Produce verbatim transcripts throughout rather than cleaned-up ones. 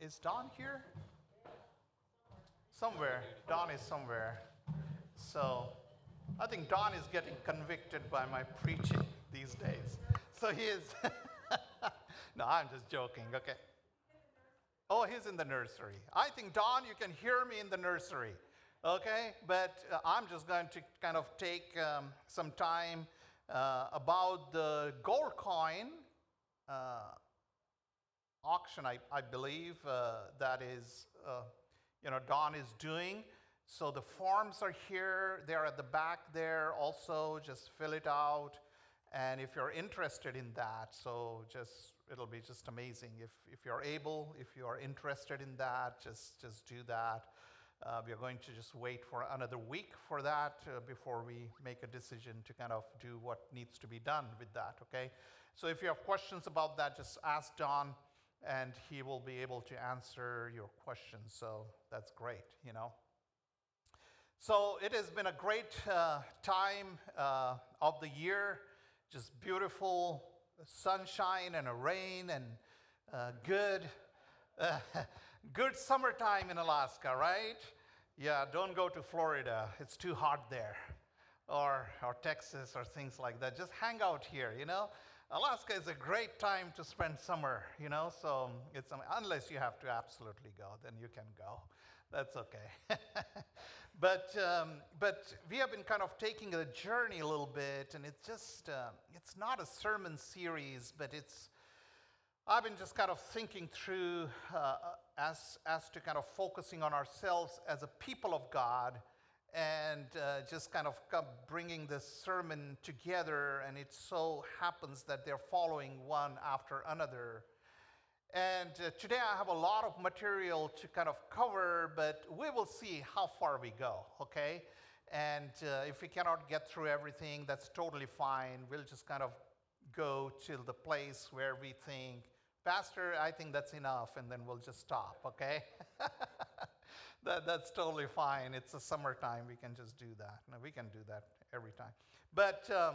Is Don here? Somewhere. Don is somewhere. So I think Don is getting convicted by my preaching these days. So he is. No, I'm just joking. Okay. Oh, he's in the nursery. I think, Don, you can hear me in the nursery. Okay? But uh, I'm just going to kind of take um, some time uh, about the gold coin uh, auction, I, I believe, uh, that is, uh, you know, Don is doing. So the forms are here. They're at the back there also. Just fill it out. And if you're interested in that, so just, it'll be just amazing. If, if you're able, if you are interested in that, just, just do that. Uh, we are going to just wait for another week for that uh, before we make a decision to kind of do what needs to be done with that, okay? So if you have questions about that, just ask Don, and he will be able to answer your questions. So that's great, you know. So it has been a great uh, time uh, of the year, just beautiful sunshine and a rain and uh, good, uh, good summertime in Alaska, right? Yeah, don't go to Florida. It's too hot there. Or, or Texas or things like that. Just hang out here, you know. Alaska is a great time to spend summer, you know. So it's unless you have to absolutely go, then you can go. That's okay. but um, but we have been kind of taking a journey a little bit, and it's just uh, it's not a sermon series, but it's I've been just kind of thinking through uh, as as to kind of focusing on ourselves as a people of God, and uh, just kind of bringing this sermon together, and it so happens that they're following one after another. And uh, today I have a lot of material to kind of cover, but we will see how far we go, okay? And uh, if we cannot get through everything, that's totally fine. We'll just kind of go to the place where we think, Pastor, I think that's enough, and then we'll just stop, okay? that, that's totally fine. It's a summertime. We can just do that. No, we can do that every time. But um,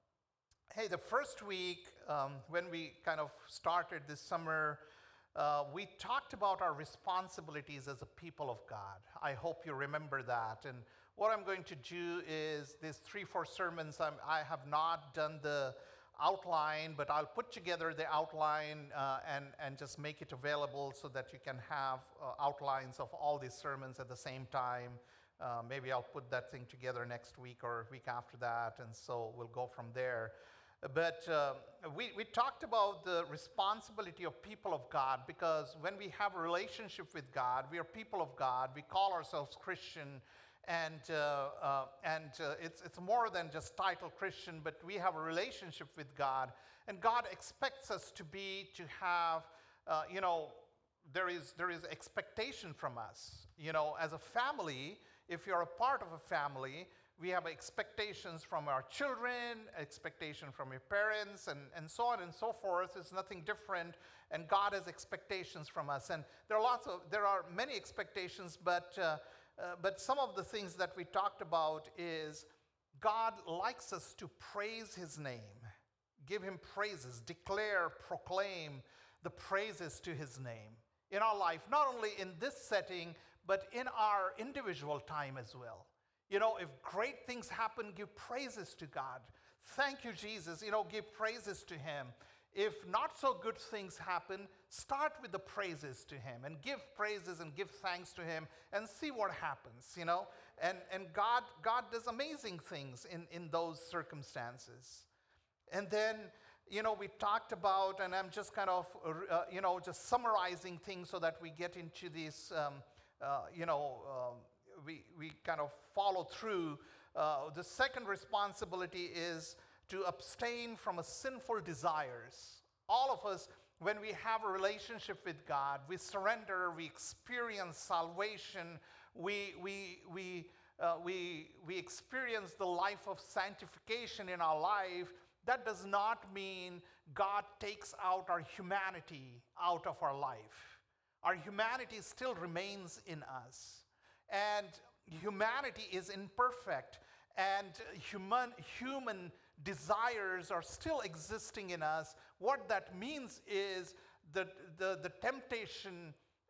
hey, the first week, um, when we kind of started this summer, uh, we talked about our responsibilities as a people of God. I hope you remember that. And what I'm going to do is these three, four sermons, I'm, I have not done the outline, but I'll put together the outline uh, and, and just make it available so that you can have uh, outlines of all these sermons at the same time. Uh, maybe I'll put that thing together next week or week after that, and so we'll go from there. But uh, we, we talked about the responsibility of people of God, because when we have a relationship with God, we are people of God, we call ourselves Christian, and, uh, uh, and uh, it's, it's more than just title Christian, but we have a relationship with God, and God expects us to be, to have, uh, you know, there is, there is expectation from us. You know, as a family, if you're a part of a family, we have expectations from our children, expectation from your parents, and, and so on and so forth. It's nothing different, and God has expectations from us. And there are lots of, there are many expectations, but, uh, uh, but some of the things that we talked about is God likes us to praise His name, give Him praises, declare, proclaim the praises to His name in our life, not only in this setting, but in our individual time as well. You know, if great things happen, give praises to God. Thank you, Jesus. You know, give praises to Him. If not so good things happen, start with the praises to Him and give praises and give thanks to Him and see what happens, you know. And, and God, God does amazing things in, in those circumstances. And then, you know, we talked about, and I'm just kind of, uh, you know, just summarizing things so that we get into this, um, uh, you know, um, we, we kind of follow through. Uh, the second responsibility is to abstain from a sinful desires. All of us, when we have a relationship with God, we surrender, we experience salvation, we, we, we, uh, we, we experience the life of sanctification in our life. That does not mean God takes out our humanity out of our life. Our humanity still remains in us. And humanity is imperfect, and human, human desires are still existing in us. What that means is that the, the temptation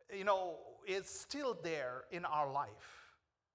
you know, is still there in our life.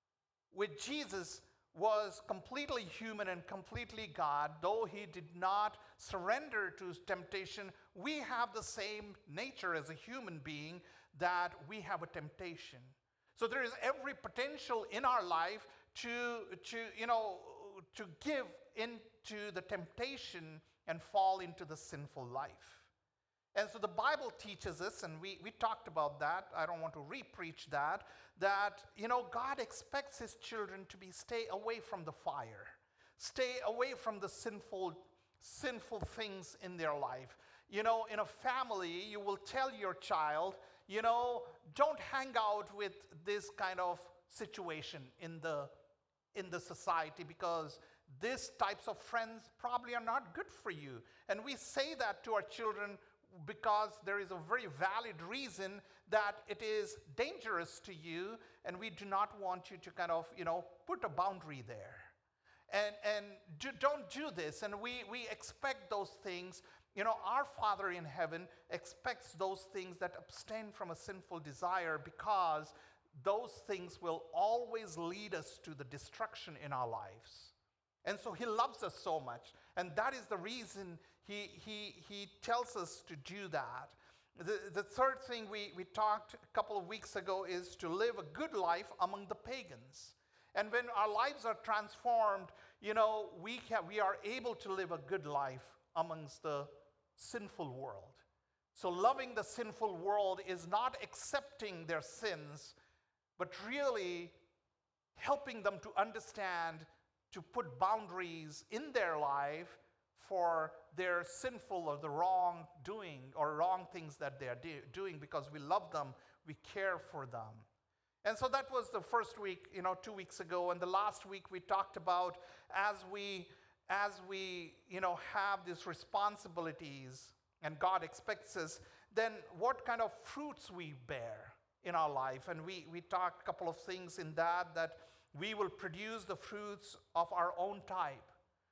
With Jesus was completely human and completely God, though he did not surrender to temptation, we have the same nature as a human being, that we have a temptation. So there is every potential in our life to, to you know, to give into the temptation and fall into the sinful life. And so the Bible teaches us, and we, we talked about that, I don't want to re-preach that, that, you know, God expects his children to be stay away from the fire, stay away from the sinful, sinful things in their life. You know, in a family, you will tell your child, you know, don't hang out with this kind of situation in the, in the society, because these types of friends probably are not good for you. And we say that to our children because there is a very valid reason that it is dangerous to you, and we do not want you to kind of, you know, put a boundary there. And, and do, don't do this. And we, we expect those things. You know, our Father in heaven expects those things that abstain from a sinful desire, because those things will always lead us to the destruction in our lives. And so he loves us so much. And that is the reason he, he, he tells us to do that. The, the third thing we, we talked a couple of weeks ago is to live a good life among the pagans. And when our lives are transformed, you know, we, can, we are able to live a good life amongst the sinful world. So loving the sinful world is not accepting their sins, but really helping them to understand, to put boundaries in their life for their sinful or the wrong doing or wrong things that they are do- doing because we love them, we care for them. And so that was the first week, you know, two weeks ago. And the last week we talked about as we, as we, you know, have these responsibilities and God expects us, then what kind of fruits we bear in our life. And we, we talked a couple of things in that, that we will produce the fruits of our own type.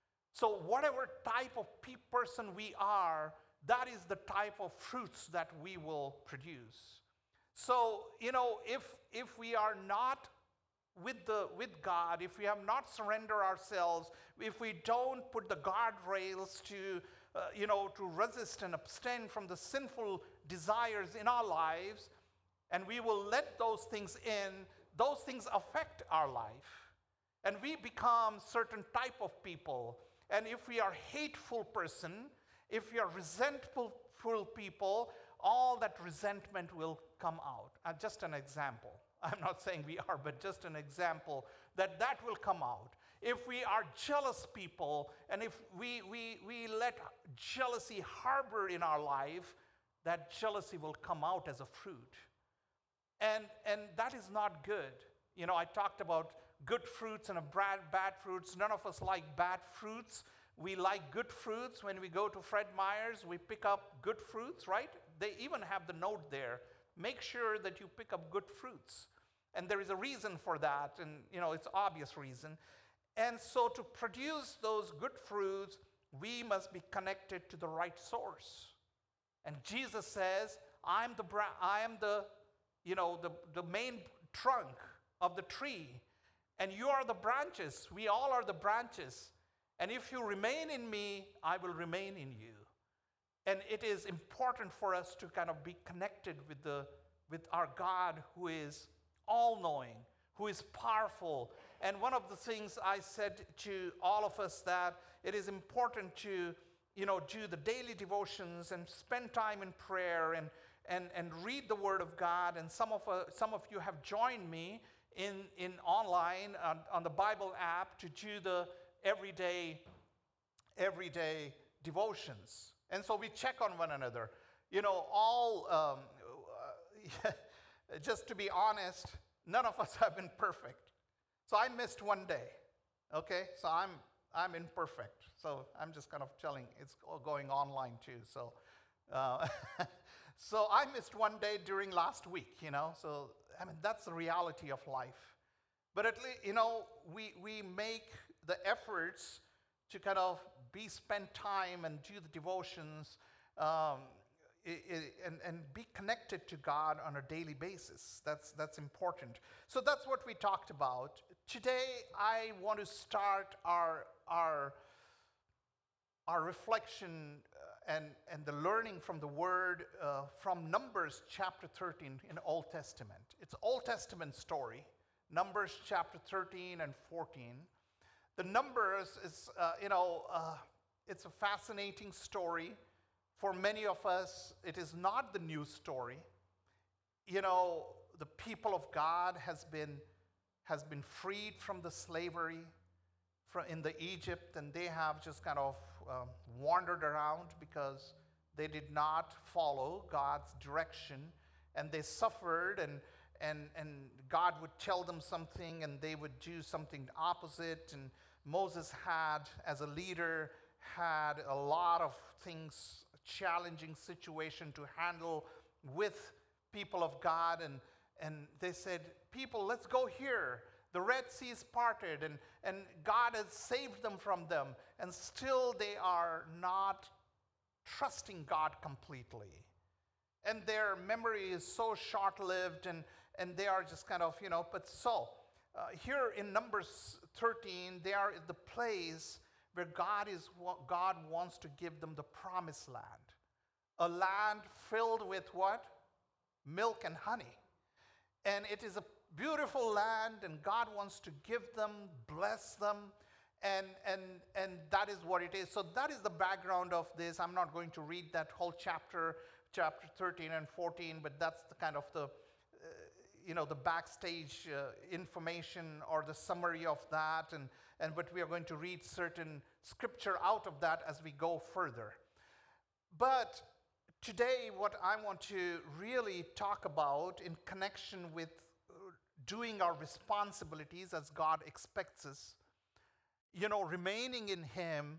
So whatever type of pe- person we are, that is the type of fruits that we will produce. So, you know, if if we are not with the with God, if we have not surrendered ourselves, if we don't put the guardrails to, uh, you know, to resist and abstain from the sinful desires in our lives, and we will let those things in, those things affect our life. And we become certain type of people. And if we are hateful person, if we are resentful people, all that resentment will come out. Uh, just an example. I'm not saying we are, but just an example that that will come out. If we are jealous people, and if we, we, we let jealousy harbor in our life, that jealousy will come out as a fruit. And, and that is not good. You know, I talked about good fruits and a bad, bad fruits. None of us like bad fruits. We like good fruits. When we go to Fred Meyer's, we pick up good fruits, right? They even have the note there. Make sure that you pick up good fruits. And there is a reason for that, and you know, it's obvious reason. And so to produce those good fruits, we must be connected to the right source. And Jesus says, I'm the bra- I am the, you know, the, the main trunk of the tree, and you are the branches. We all are the branches. And if you remain in me, I will remain in you. And it is important for us to kind of be connected with the with our God, who is all-knowing, who is powerful. And one of the things I said to all of us, that it is important to, you know, do the daily devotions and spend time in prayer and and and read the Word of God. And some of uh, some of you have joined me in in online on, on the Bible app to do the everyday everyday devotions. And so we check on one another. You know, all, um, uh, just to be honest, none of us have been perfect. So I missed one day, okay? So I'm I'm imperfect. So I'm just kind of telling, it's going online too. So uh, so I missed one day during last week, you know? So, I mean, that's the reality of life. But at least, you know, we, we make the efforts to kind of be spend time and do the devotions, um, I- I- and, and be connected to God on a daily basis. That's, that's important. So that's what we talked about. Today, I want to start our, our, our reflection uh, and, and the learning from the Word uh, from Numbers chapter thirteen in Old Testament. It's Old Testament story, Numbers chapter thirteen and fourteen. The Numbers is, uh, you know, uh, it's a fascinating story. For many of us, it is not the new story. You know, the people of God has been, has been freed from the slavery from in the Egypt, and they have just kind of um, wandered around because they did not follow God's direction, and they suffered, and, and, and God would tell them something, and they would do something opposite, and Moses had, as a leader, had a lot of things, challenging situation to handle with people of God, and, and they said, people, let's go here. The Red Sea is parted, and, and God has saved them from them, and still they are not trusting God completely. And their memory is so short-lived, and, and they are just kind of, you know, but so, uh, here in Numbers thirteen, they are at the place where God is God wants to give them the promised land. A land filled with what? Milk and honey. And it is a beautiful land, and God wants to give them, bless them, and, and, and that is what it is. So that is the background of this. I'm not going to read that whole chapter, chapter thirteen and fourteen, but that's the kind of the, uh, you know, the backstage uh, information or the summary of that, and, and but we are going to read certain scripture out of that as we go further. But today, what I want to really talk about in connection with doing our responsibilities as God expects us, you know, remaining in Him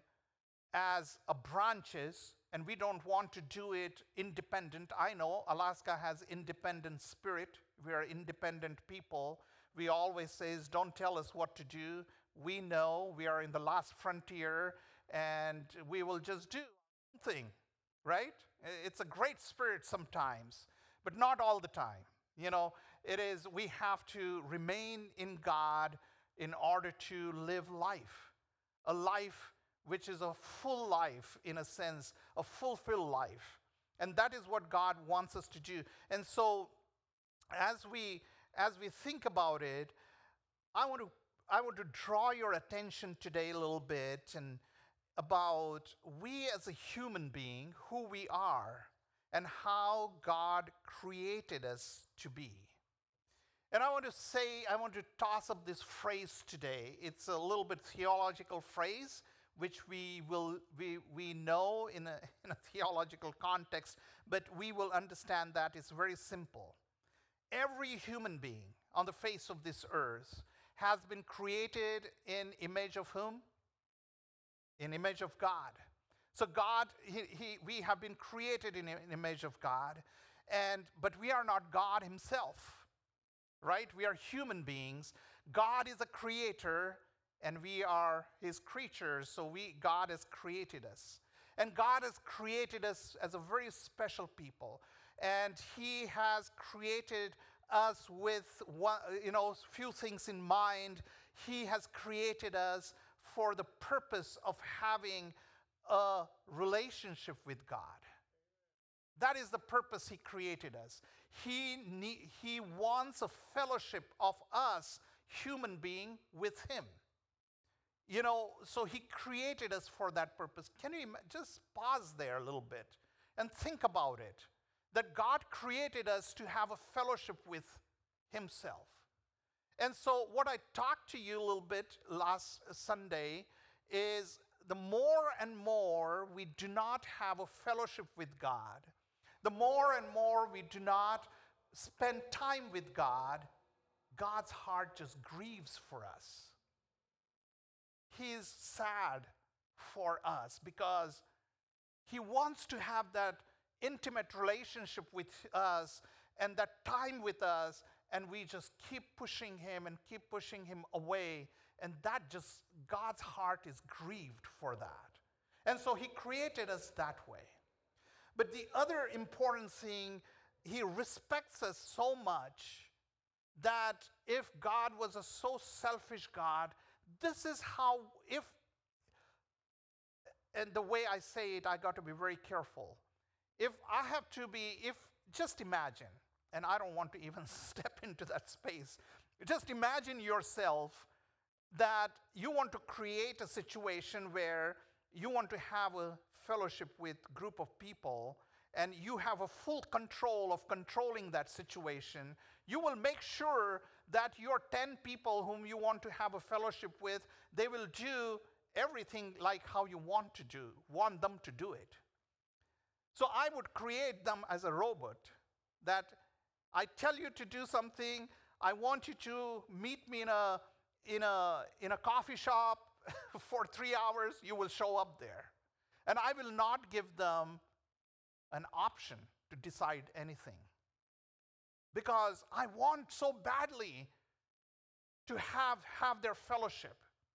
as a branches, and we don't want to do it independent. I know Alaska has independent spirit. We are independent people. We always says, don't tell us what to do. We know we are in the last frontier, and we will just do something, right? It's a great spirit sometimes, but not all the time. You know, it is, we have to remain in God in order to live life, a life which is a full life, in a sense, a fulfilled life. And that is what God wants us to do. And so as we as we think about it, I want to I want to draw your attention today a little bit and about we as a human being, who we are, and how God created us to be. And I want to say, I want to toss up this phrase today. It's a little bit theological phrase, which we will we, we know in a, in a theological context, but we will understand that it's very simple. Every human being on the face of this earth has been created in image of whom? In image of God. So God, he, he, we have been created in an image of God, and but we are not God Himself, right? We are human beings. God is a creator, and we are His creatures. So we, God has created us, and God has created us as a very special people, and He has created us with one, you know, few things in mind. He has created us for the purpose of having a relationship with God. That is the purpose He created us. He, ne- he wants a fellowship of us, human being, with Him. You know, so He created us for that purpose. Can you ima- just pause there a little bit and think about it? That God created us to have a fellowship with Himself. And so what I talked to you a little bit last Sunday is the more and more we do not have a fellowship with God, the more and more we do not spend time with God, God's heart just grieves for us. He is sad for us because He wants to have that intimate relationship with us and that time with us, and we just keep pushing Him and keep pushing Him away, and that just, God's heart is grieved for that. And so He created us that way. But the other important thing, he respects us so much that if God was a so selfish God, this is how, if, and the way I say it, I got to be very careful. If I have to be, if, just imagine, and I don't want to even step into that space, just imagine yourself that you want to create a situation where you want to have a fellowship with a group of people, and you have a full control of controlling that situation. You will make sure that your ten people whom you want to have a fellowship with, they will do everything like how you want to do, want them to do it. So I would create them as a robot that I tell you to do something, I want you to meet me in a in a in a coffee shop for three hours, you will show up there. And I will not give them an option to decide anything. Because I want so badly to have, have their fellowship.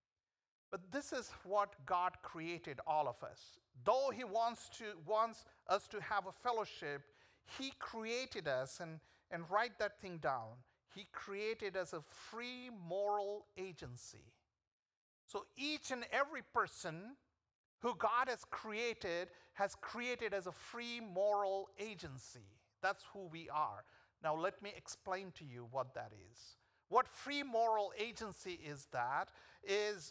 But this is what God created all of us. Though he wants to wants us to have a fellowship, he created us, and, and write that thing down. He created us a free moral agency. So each and every person who God has created has created as a free moral agency. That's who we are. Now let me explain to you what that is. What free moral agency is that is,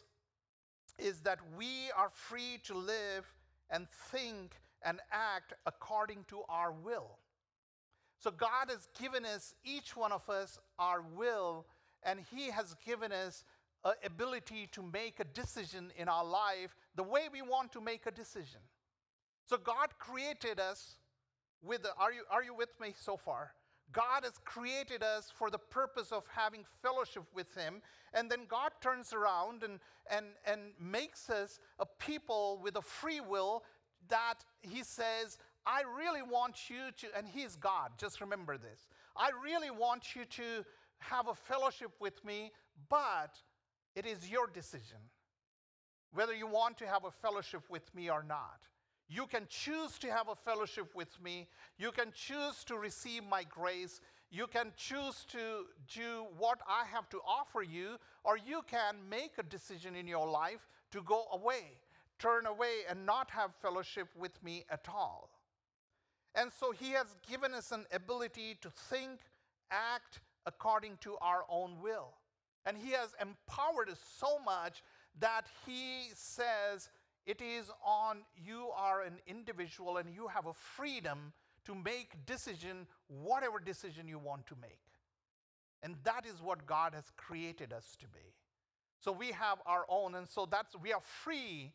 is that we are free to live and think and act according to our will. So God has given us, each one of us, our will, and he has given us an ability to make a decision in our life the way we want to make a decision. So God created us with, the, are you, are you with me so far? God has created us for the purpose of having fellowship with him, and then God turns around and, and, and makes us a people with a free will that he says, I really want you to, and he's God, just remember this. I really want you to have a fellowship with me, but it is your decision whether you want to have a fellowship with me or not. You can choose to have a fellowship with me. You can choose to receive my grace. You can choose to do what I have to offer you, or you can make a decision in your life to go away, turn away, and not have fellowship with me at all. And so he has given us an ability to think, act according to our own will. And he has empowered us so much that he says it is on, you are an individual and you have a freedom to make decision, whatever decision you want to make. And that is what God has created us to be. So we have our own, and so that's, we are free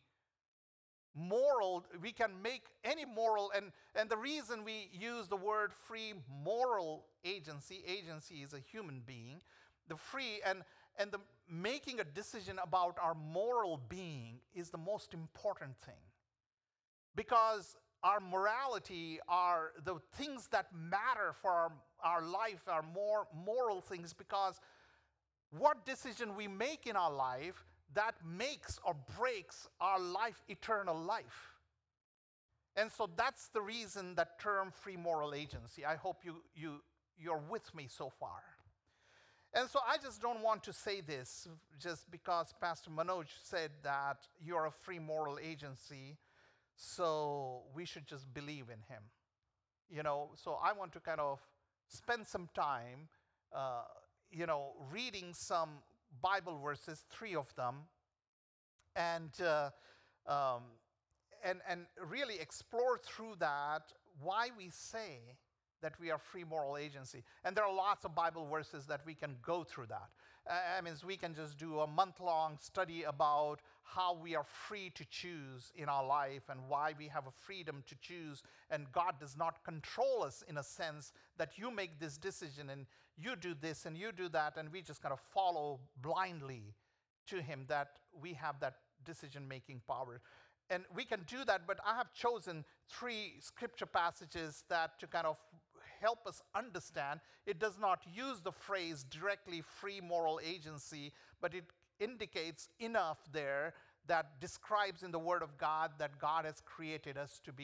moral, we can make any moral, and, and the reason we use the word free moral agency, agency is a human being, the free, and, and the making a decision about our moral being is the most important thing. Because our morality, are the things that matter for our, our life are more moral things, because what decision we make in our life, that makes or breaks our life, eternal life. And so that's the reason that term free moral agency. I hope you, you, you're with me so far. And so I just don't want to say this just because Pastor Manoj said that you're a free moral agency, so we should just believe in him. You know, so I want to kind of spend some time, uh, you know, reading some Bible verses, three of them, and uh, um, and and really explore through that why we say that we are free moral agency. And there are lots of Bible verses that we can go through that. Uh, I mean, we can just do a month-long study about how we are free to choose in our life and why we have a freedom to choose, and God does not control us in a sense that you make this decision and you do this and you do that, and we just kind of follow blindly to him, that we have that decision-making power. And we can do that, but I have chosen three scripture passages that to kind of help us understand. It does not use the phrase directly free moral agency, but it indicates enough there that describes in the Word of God that God has created us to be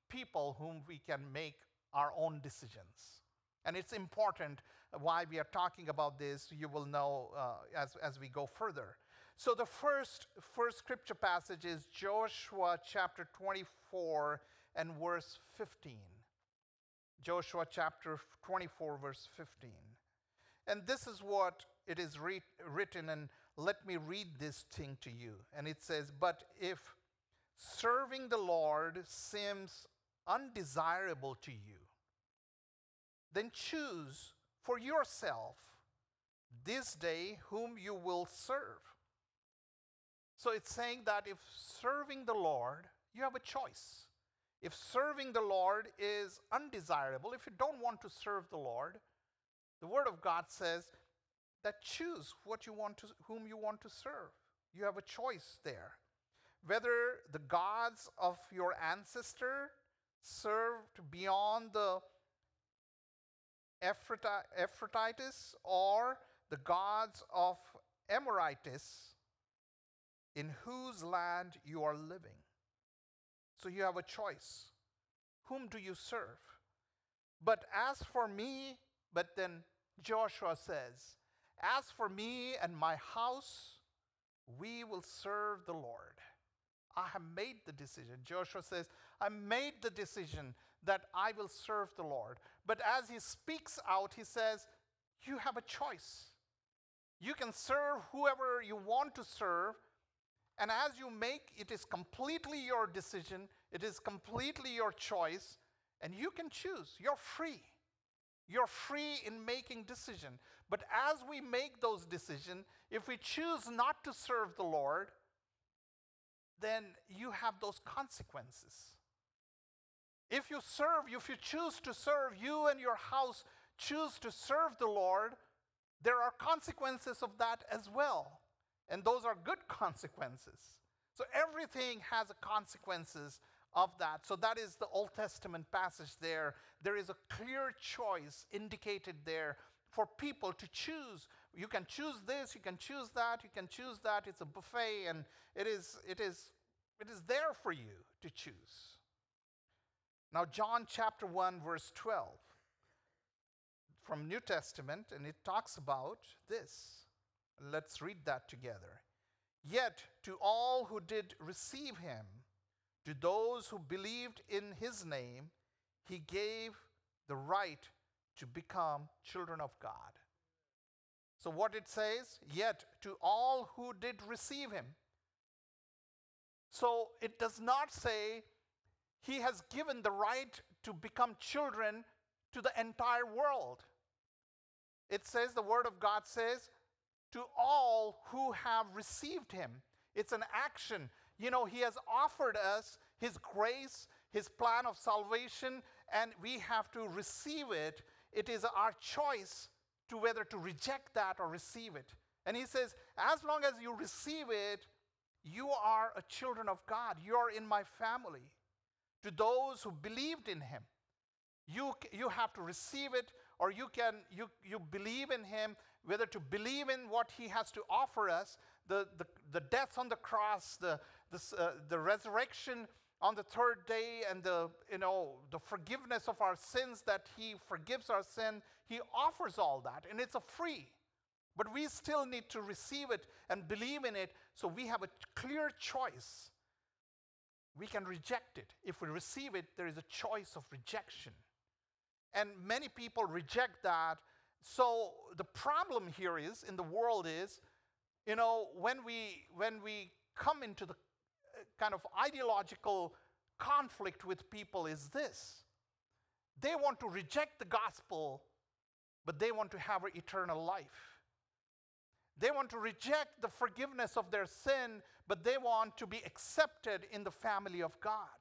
people whom we can make our own decisions. And it's important why we are talking about this. You will know uh, as, as we go further. So the first, first scripture passage is Joshua chapter twenty-four and verse fifteen. Joshua chapter twenty-four, verse fifteen. And this is what it is re- written, and let me read this thing to you. And it says, "But if serving the Lord seems undesirable to you, then choose for yourself this day whom you will serve." So it's saying that if serving the Lord, you have a choice. If serving the Lord is undesirable, if you don't want to serve the Lord, the Word of God says that choose what you want to, whom you want to serve. You have a choice there. Whether the gods of your ancestor served beyond the Ephratites or the gods of Amorites in whose land you are living. So you have a choice. Whom do you serve? But as for me, but then Joshua says, "As for me and my house, we will serve the Lord." I have made the decision. Joshua says, I made the decision that I will serve the Lord. But as he speaks out, he says, you have a choice. You can serve whoever you want to serve. And as you make, it is completely your decision. It is completely your choice. And you can choose. You're free. You're free in making decision. But as we make those decisions, if we choose not to serve the Lord, then you have those consequences. If you serve, if you choose to serve, you and your house choose to serve the Lord, there are consequences of that as well. And those are good consequences. So everything has a consequences of that. So that is the Old Testament passage there. There is a clear choice indicated there for people to choose. You can choose this, you can choose that, you can choose that. It's a buffet, and it is, it is, it is there for you to choose. Now, John chapter one, verse twelve from New Testament, and it talks about this. Let's read that together. "Yet to all who did receive him, to those who believed in his name, he gave the right to become children of God." So what it says, yet to all who did receive him. So it does not say he has given the right to become children to the entire world. It says, the Word of God says, to all who have received him. It's an action. You know, he has offered us his grace, his plan of salvation, and we have to receive it. It is our choice to whether to reject that or receive it. And he says, as long as you receive it, you are a children of God. You are in my family. To those who believed in him, you, you have to receive it, or you can you, you believe in him, whether to believe in what he has to offer us, the, the, the death on the cross, the, the, uh, the resurrection on the third day, and the, you know, the forgiveness of our sins, that he forgives our sin. He offers all that, and it's a free. But we still need to receive it and believe in it, so we have a clear choice. We can reject it. If we receive it, there is a choice of rejection. And many people reject that. So the problem here is, in the world is, you know, when we when we come into the kind of ideological conflict with people is this. They want to reject the gospel, but they want to have eternal life. They want to reject the forgiveness of their sin, but they want to be accepted in the family of God.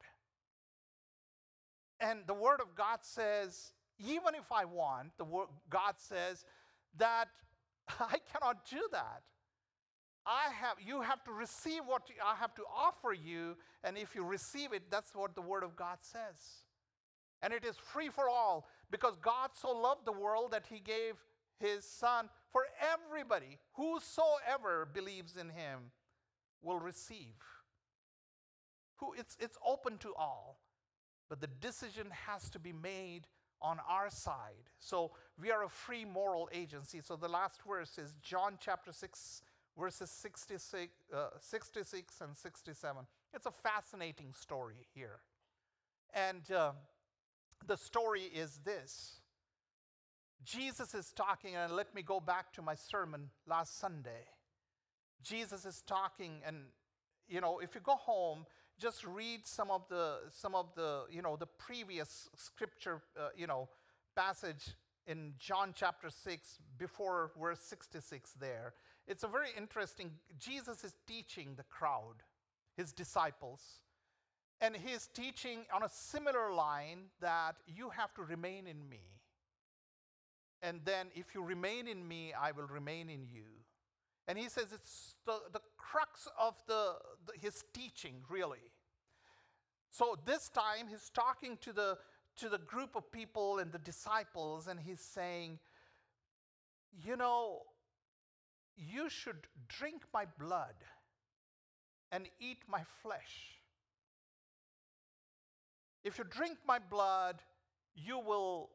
And the Word of God says, even if I want, the word, God says that I cannot do that. I have, you have to receive what I have to offer you, and if you receive it, that's what the Word of God says. And it is free for all, because God so loved the world that he gave his Son for everybody. Whosoever believes in him will receive. Who, it's, it's open to all. but the decision has to be made on our side. So we are a free moral agency. So the last verse is John chapter six, verses sixty-six, uh, sixty-six and sixty-seven. It's a fascinating story here. And uh, the story is this. Jesus is talking, and let me go back to my sermon last Sunday. Jesus is talking, and you know, if you go home, just read some of the some of the you know the previous scripture uh, you know passage in John chapter six before verse sixty-six. There, it's a very interesting. Jesus is teaching the crowd, his disciples, and he is teaching on a similar line that you have to remain in me. And then if you remain in me, I will remain in you. And he says it's the, the crux of the, the his teaching, really. So this time he's talking to the, to the group of people and the disciples, and he's saying, you know, you should drink my blood and eat my flesh. If you drink my blood, you will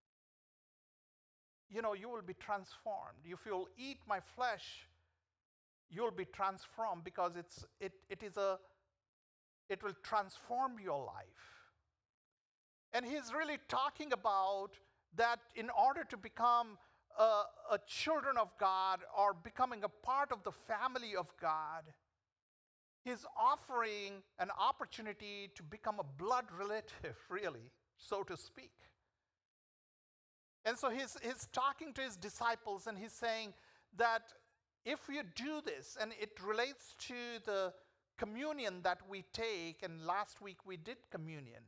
you know, you will be transformed. If you'll eat my flesh, you'll be transformed because it's it it is a it will transform your life. And he's really talking about that in order to become a, a children of God or becoming a part of the family of God, he's offering an opportunity to become a blood relative, really, so to speak. And so he's, he's talking to his disciples, and he's saying that if you do this, and it relates to the communion that we take, and last week we did communion.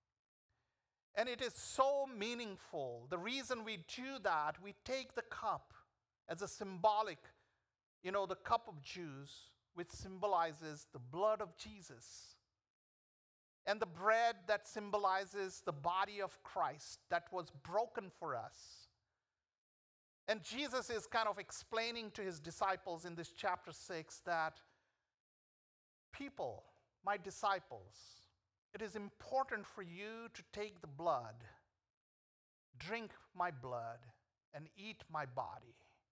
And it is so meaningful. The reason we do that, we take the cup as a symbolic, you know, the cup of juice, which symbolizes the blood of Jesus. And the bread that symbolizes the body of Christ that was broken for us. And Jesus is kind of explaining to his disciples in this chapter six that people, my disciples, it is important for you to take the blood, drink my blood, and eat my body.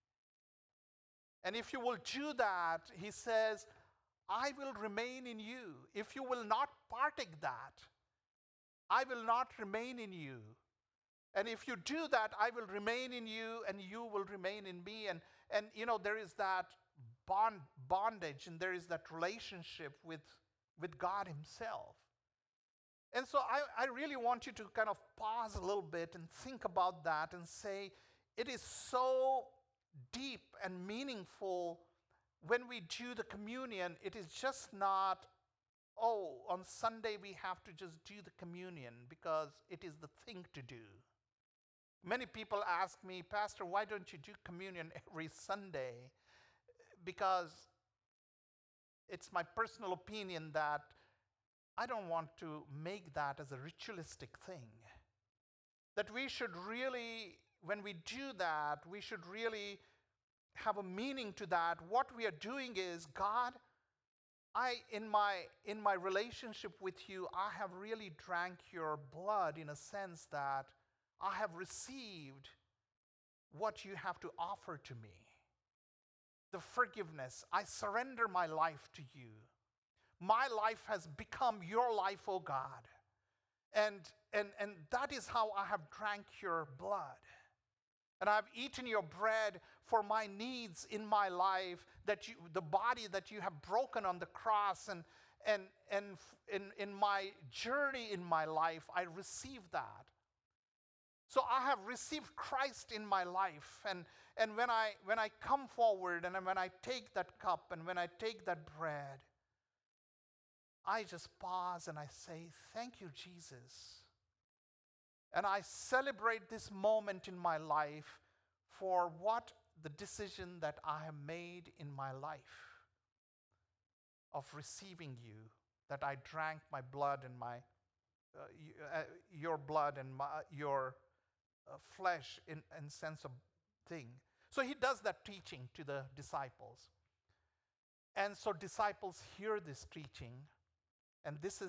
And if you will do that, he says, I will remain in you. If you will not partake that, I will not remain in you. And if you do that, I will remain in you and you will remain in me. And, and you know, there is that bond, bondage and there is that relationship with, with God himself. And so I, I really want you to kind of pause a little bit and think about that and say, it is so deep and meaningful. When we do the communion, it is just not, oh, on Sunday we have to just do the communion because it is the thing to do. Many people ask me, Pastor, why don't you do communion every Sunday? Because it's my personal opinion that I don't want to make that as a ritualistic thing. That we should really, when we do that, we should really have a meaning to that. What we are doing is, God, I in my in my relationship with you, I have really drank your blood in a sense that I have received what you have to offer to me. The forgiveness. I surrender my life to you. My life has become your life, oh God. And and and that is how I have drank your blood. And I've eaten your bread for my needs in my life, that you, the body that you have broken on the cross, and and and in, in my journey in my life, I receive that. So I have received Christ in my life, and, and when I when I come forward and when I take that cup and when I take that bread, I just pause and I say, thank you, Jesus. And I celebrate this moment in my life for what the decision that I have made in my life of receiving you, that I drank my blood and my uh, y- uh, your blood and my, your uh, flesh in, in sense of thing. So he does that teaching to the disciples. And so disciples hear this teaching, and this is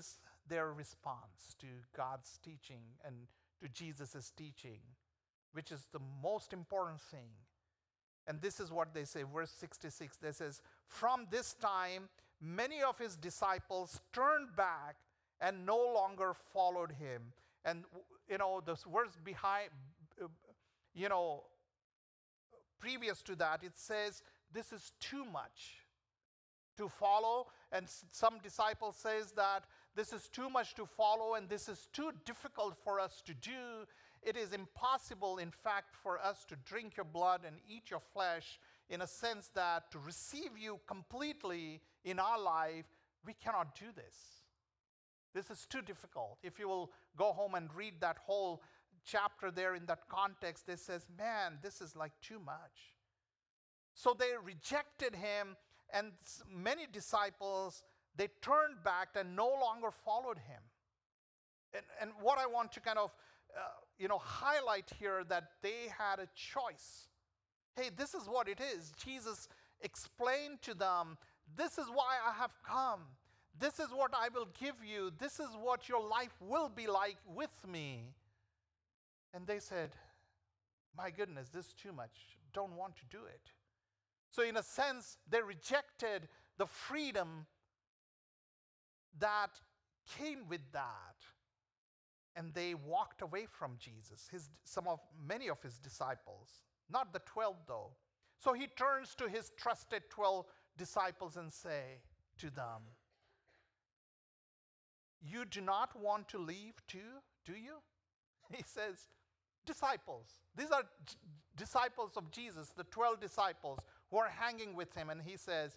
their response to God's teaching and to Jesus' teaching, which is the most important thing. And this is what they say, verse sixty-six, they says, from this time, many of his disciples turned back and no longer followed him. And, you know, the verse behind, you know, previous to that, it says, this is too much to follow. And some disciples says that this is too much to follow and this is too difficult for us to do. It is impossible, in fact, for us to drink your blood and eat your flesh, in a sense that to receive you completely in our life, we cannot do this. This is too difficult. If you will go home and read that whole chapter there in that context, it says, man, this is like too much. So they rejected him, and many disciples, they turned back and no longer followed him. And, and what I want to kind of uh, you know, highlight here, that they had a choice. Hey, this is what it is. Jesus explained to them, this is why I have come. This is what I will give you. This is what your life will be like with me. And they said, my goodness, this is too much. Don't want to do it. So in a sense, they rejected the freedom that came with that. And they walked away from Jesus, his, some of, many of his disciples. Not the twelve though. So he turns to his trusted twelve disciples and say to them, you do not want to leave too, do you? He says, disciples. These are d- disciples of Jesus, the twelve disciples who are hanging with him. And he says,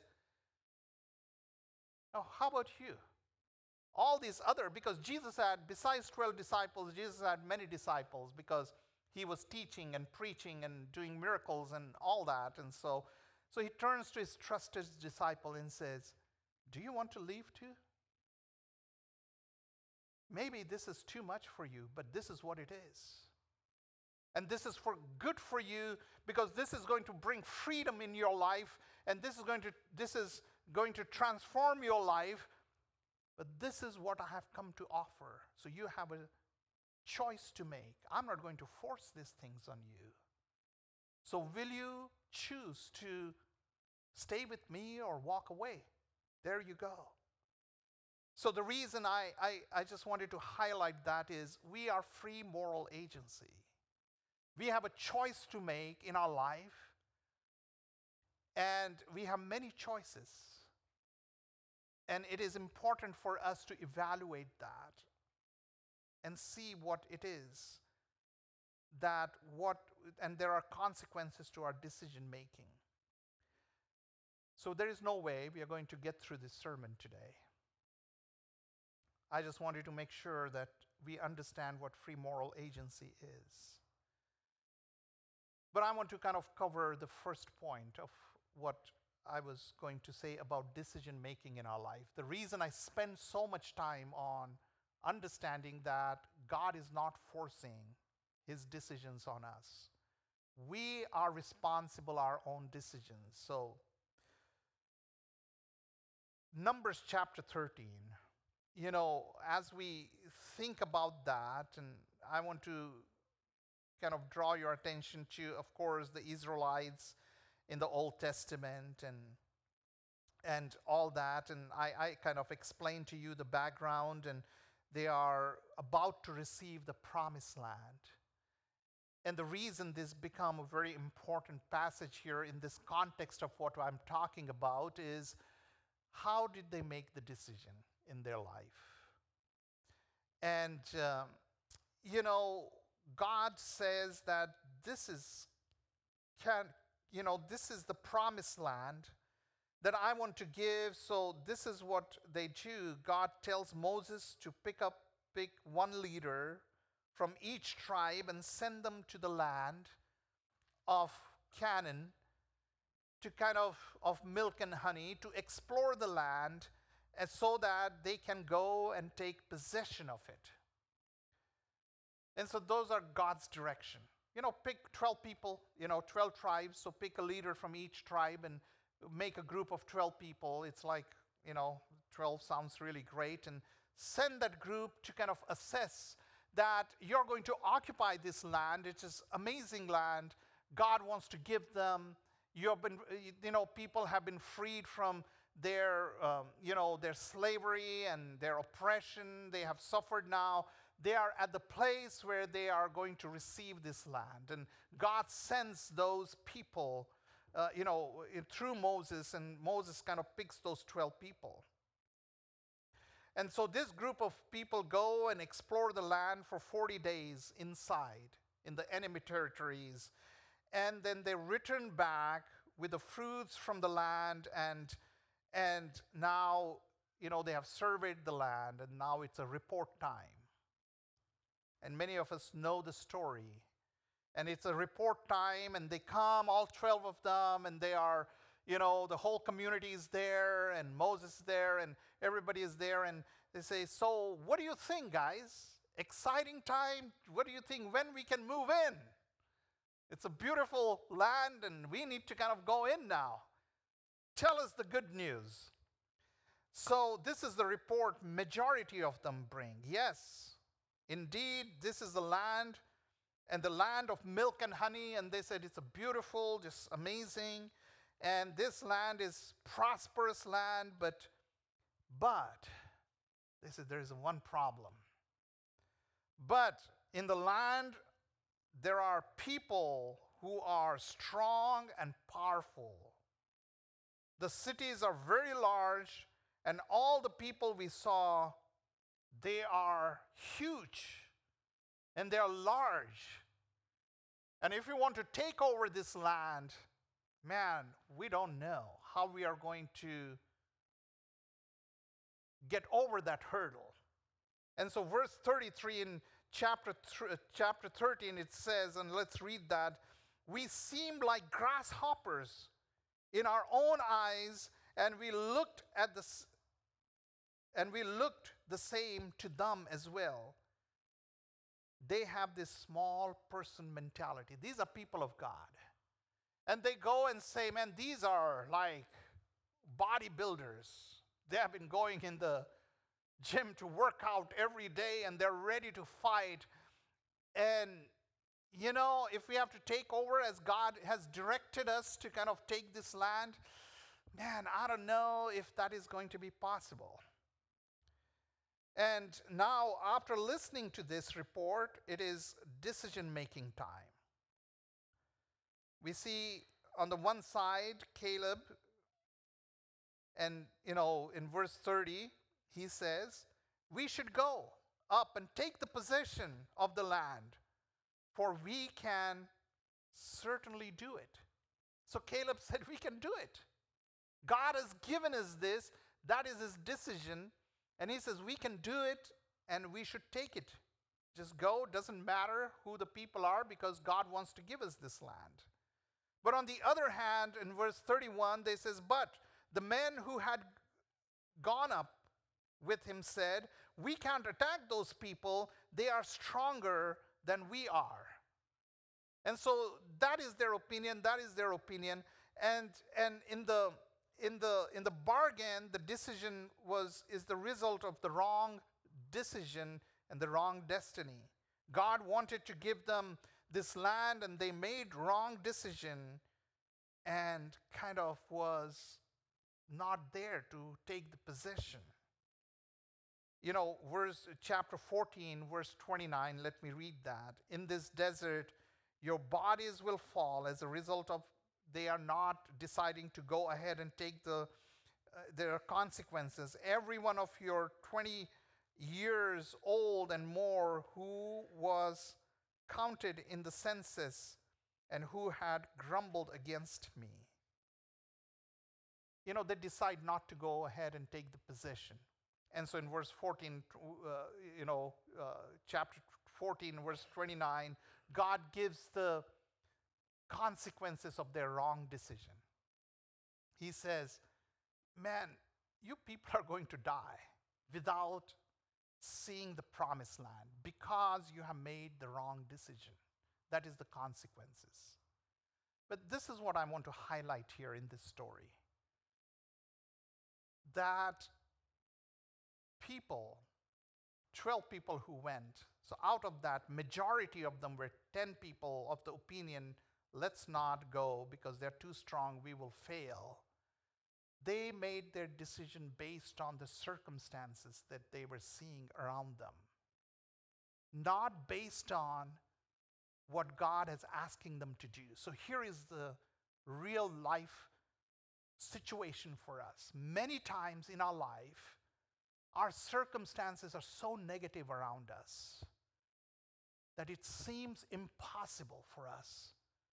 oh, how about you? All these other, because Jesus had, besides twelve disciples, Jesus had many disciples because he was teaching and preaching and doing miracles and all that. And so, so he turns to his trusted disciple and says, do you want to leave too? Maybe this is too much for you, but this is what it is. And this is for good for you, because this is going to bring freedom in your life, and this is going to, this is going to transform your life. But this is what I have come to offer. So you have a choice to make. I'm not going to force these things on you. So will you choose to stay with me or walk away? There you go. So the reason I, I, I just wanted to highlight that is we are free moral agency. We have a choice to make in our life, and we have many choices. And it is important for us to evaluate that and see what it is that what, and there are consequences to our decision making. So there is no way we are going to get through this sermon today. I just wanted to make sure that we understand what free moral agency is. But I want to kind of cover the first point of what I was going to say about decision making in our life. The reason I spend so much time on understanding that God is not forcing his decisions on us. We are responsible our own decisions. So Numbers chapter thirteen, you know, as we think about that, and I want to kind of draw your attention to, of course, the Israelites in the Old Testament and and all that. And I, I kind of explained to you the background, and they are about to receive the promised land. And the reason this become a very important passage here in this context of what I'm talking about is, how did they make the decision in their life? And, um, you know, God says that this is, can, you know, this is the promised land that I want to give. So this is what they do. God tells Moses to pick up, pick one leader from each tribe and send them to the land of Canaan to kind of, of milk and honey, to explore the land, and so that they can go and take possession of it. And so those are God's direction. You know, pick twelve people, you know, twelve tribes, so pick a leader from each tribe and make a group of twelve people. It's like, you know, twelve sounds really great, and send that group to kind of assess that you're going to occupy this land. It's just amazing land. God wants to give them. You have been, you know, people have been freed from their, um, you know, their slavery and their oppression. They have suffered now. They are at the place where they are going to receive this land. And God sends those people, uh, you know, in, through Moses, and Moses kind of picks those twelve people. And so this group of people go and explore the land for forty days inside, in the enemy territories. And then they return back with the fruits from the land, and, and now, you know, they have surveyed the land, and now it's a report time. And many of us know the story. And it's a report time, and they come, all twelve of them, and they are, you know, the whole community is there, and Moses is there, and everybody is there, and they say, so what do you think, guys? Exciting time? What do you think when we can move in? It's a beautiful land, and we need to kind of go in now. Tell us the good news. So this is the report majority of them bring. Yes, indeed, this is the land, and the land of milk and honey, and they said it's a beautiful, just amazing, and this land is prosperous land, but, but, they said there is one problem. But in the land, there are people who are strong and powerful. The cities are very large, and all the people we saw, they are huge, and they are large. And if we want to take over this land, man, we don't know how we are going to get over that hurdle. And so verse thirty-three in chapter, th- chapter thirteen, it says, and let's read that, we seemed like grasshoppers in our own eyes, and we looked at the, and we looked the same to them as well. They have this small person mentality. These are people of God. And they go and say, man, these are like bodybuilders. They have been going in the gym to work out every day, and they're ready to fight. And, you know, if we have to take over as God has directed us to kind of take this land, man, I don't know if that is going to be possible. And now, after listening to this report, it is decision-making time. We see on the one side, Caleb, and, you know, in verse thirty, he says, we should go up and take the possession of the land, for we can certainly do it. So Caleb said, we can do it. God has given us this. That is his decision. And he says, we can do it, and we should take it. Just go. Doesn't matter who the people are, because God wants to give us this land. But on the other hand, in verse thirty-one, they says, but the men who had gone up with him said, we can't attack those people. They are stronger than we are. And so that is their opinion. That is their opinion. And, and in the in the in the bargain, the decision was is the result of the wrong decision and the wrong destiny. God wanted to give them this land, and they made wrong decision and kind of was not there to take the possession. You know, verse chapter fourteen, verse twenty-nine, let me read that. In this desert, your bodies will fall as a result of they are not deciding to go ahead and take the, uh, their consequences. Every one of your twenty years old and more who was counted in the census and who had grumbled against me. You know, they decide not to go ahead and take the possession. And so in verse fourteen, uh, you know, uh, chapter fourteen, verse twenty-nine, God gives the consequences of their wrong decision. He says, man, you people are going to die without seeing the promised land because you have made the wrong decision. That is the consequences. But this is what I want to highlight here in this story. That people twelve people who went. So out of that, majority of them were ten people of the opinion, let's not go because they're too strong, we will fail. They made their decision based on the circumstances that they were seeing around them, not based on what God is asking them to do. So here is the real life situation for us. Many times in our life, our circumstances are so negative around us that it seems impossible for us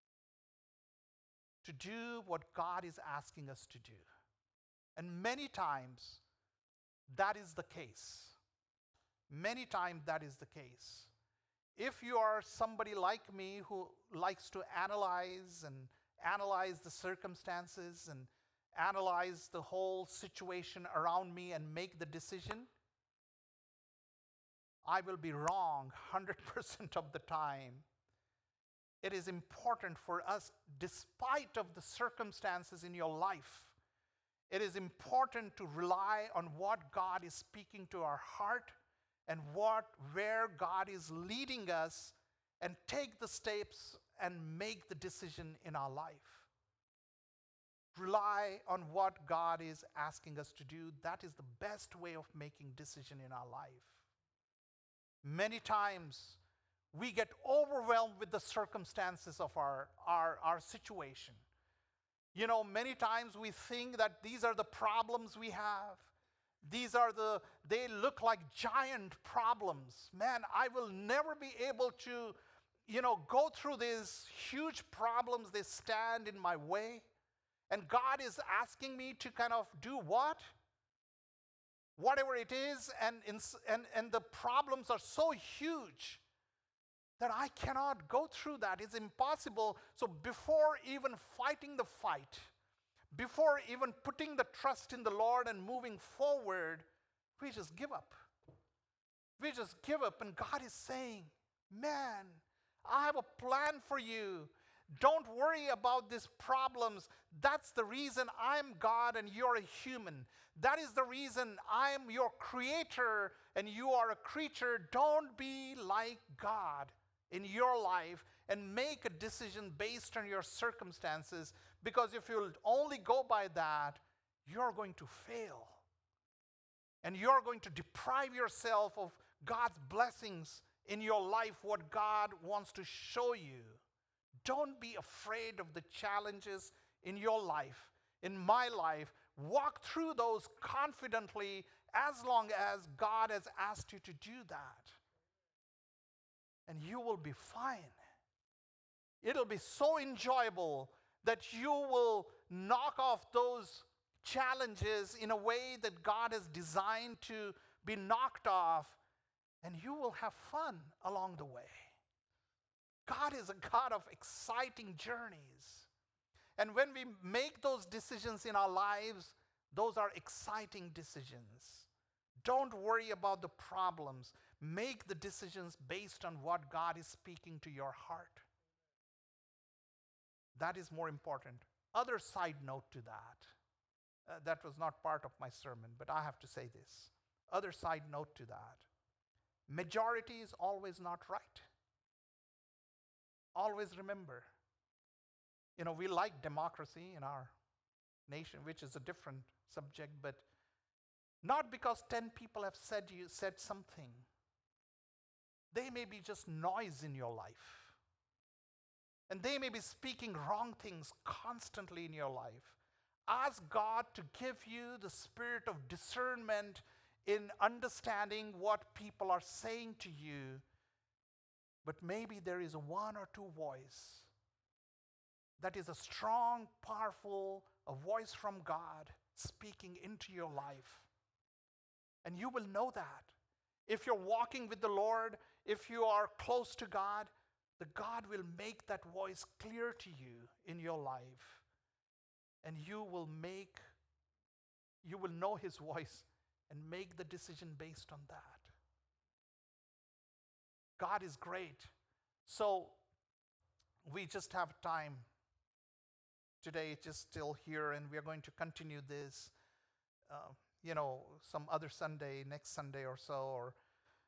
to do what God is asking us to do. And many times that is the case. Many times that is the case. If you are somebody like me who likes to analyze and analyze the circumstances and analyze the whole situation around me and make the decision, I will be wrong one hundred percent of the time. It is important for us, despite of the circumstances in your life, it is important to rely on what God is speaking to our heart and what, where God is leading us, and take the steps and make the decision in our life. Rely on what God is asking us to do. That is the best way of making decision in our life. Many times we get overwhelmed with the circumstances of our, our, our situation. You know, many times we think that these are the problems we have. These are the, they look like giant problems. Man, I will never be able to, you know, go through these huge problems. They stand in my way. And God is asking me to kind of do what? Whatever it is, and, and, and the problems are so huge that I cannot go through that. It's impossible. So before even fighting the fight, before even putting the trust in the Lord and moving forward, we just give up. We just give up, and God is saying, man, I have a plan for you. Don't worry about these problems. That's the reason I'm God and you're a human. That is the reason I'm your creator and you are a creature. Don't be like God in your life and make a decision based on your circumstances, because if you'll only go by that, you're going to fail. And you're going to deprive yourself of God's blessings in your life, what God wants to show you. Don't be afraid of the challenges in your life, in my life. Walk through those confidently as long as God has asked you to do that. And you will be fine. It'll be so enjoyable that you will knock off those challenges in a way that God has designed to be knocked off, and you will have fun along the way. God is a God of exciting journeys. And when we make those decisions in our lives, those are exciting decisions. Don't worry about the problems. Make the decisions based on what God is speaking to your heart. That is more important. Other side note to that. Uh, that was not part of my sermon, but I have to say this. Other side note to that. Majority is always not right. Always remember, you know, we like democracy in our nation, which is a different subject, but not because ten people have said you said something. They may be just noise in your life. And they may be speaking wrong things constantly in your life. Ask God to give you the spirit of discernment in understanding what people are saying to you. But maybe there is a one or two voice that is a strong, powerful, a voice from God speaking into your life. And you will know that. If you're walking with the Lord, if you are close to God, the God will make that voice clear to you in your life. And you will make, you will know his voice and make the decision based on that. God is great. So we just have time today, just still here, and we are going to continue this, uh, you know, some other Sunday, next Sunday or so, or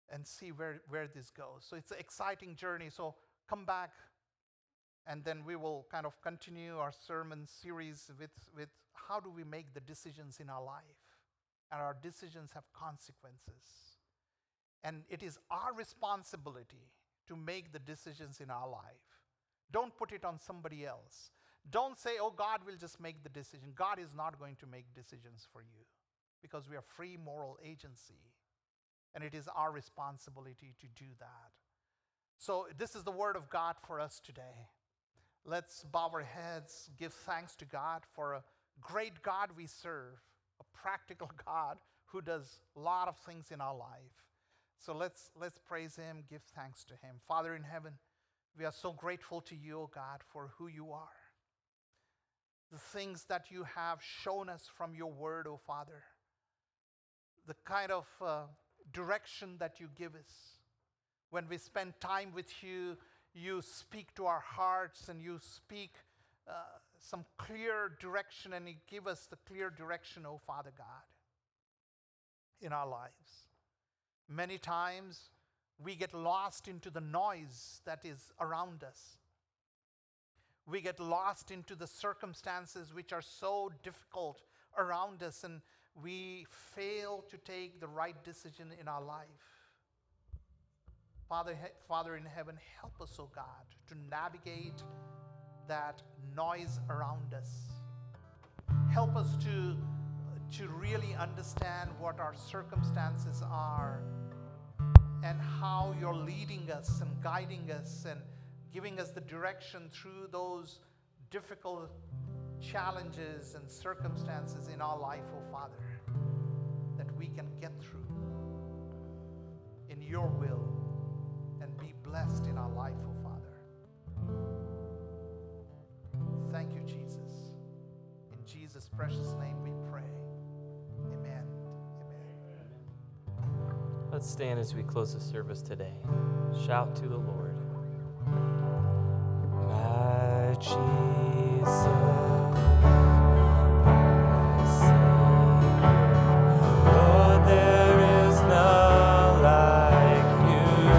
and see where, where this goes. So it's an exciting journey. So come back, and then we will kind of continue our sermon series with, with how do we make the decisions in our life. And our decisions have consequences. And it is our responsibility to make the decisions in our life. Don't put it on somebody else. Don't say, oh, God will just make the decision. God is not going to make decisions for you, because we are free moral agency. And it is our responsibility to do that. So this is the word of God for us today. Let's bow our heads, give thanks to God for a great God we serve, a practical God who does a lot of things in our life. So let's, let's praise him, give thanks to him. Father in heaven, we are so grateful to you, O God, for who you are. The things that you have shown us from your word, O Father. The kind of uh, direction that you give us. When we spend time with you, you speak to our hearts and you speak uh, some clear direction, and you give us the clear direction, O Father God, in our lives. Many times we get lost into the noise that is around us. We get lost into the circumstances which are so difficult around us, and we fail to take the right decision in our life. Father, Father in heaven, help us, O God, to navigate that noise around us. Help us to, to really understand what our circumstances are and how you're leading us and guiding us and giving us the direction through those difficult challenges and circumstances in our life, oh Father, that we can get through in your will and be blessed in our life, oh Father. Thank you, Jesus. In Jesus' precious name we pray. Amen. Amen. Let's stand as we close the service today. Shout to the Lord. My Jesus, my Savior, Lord, there is none like you.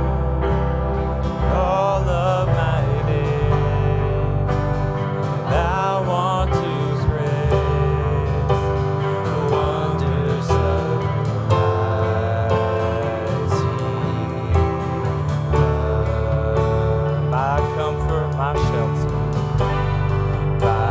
All of my days, thou art to praise the wonders of my comfort, my shelter, my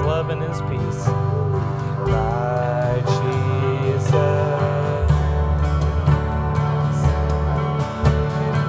love and His peace. Bye.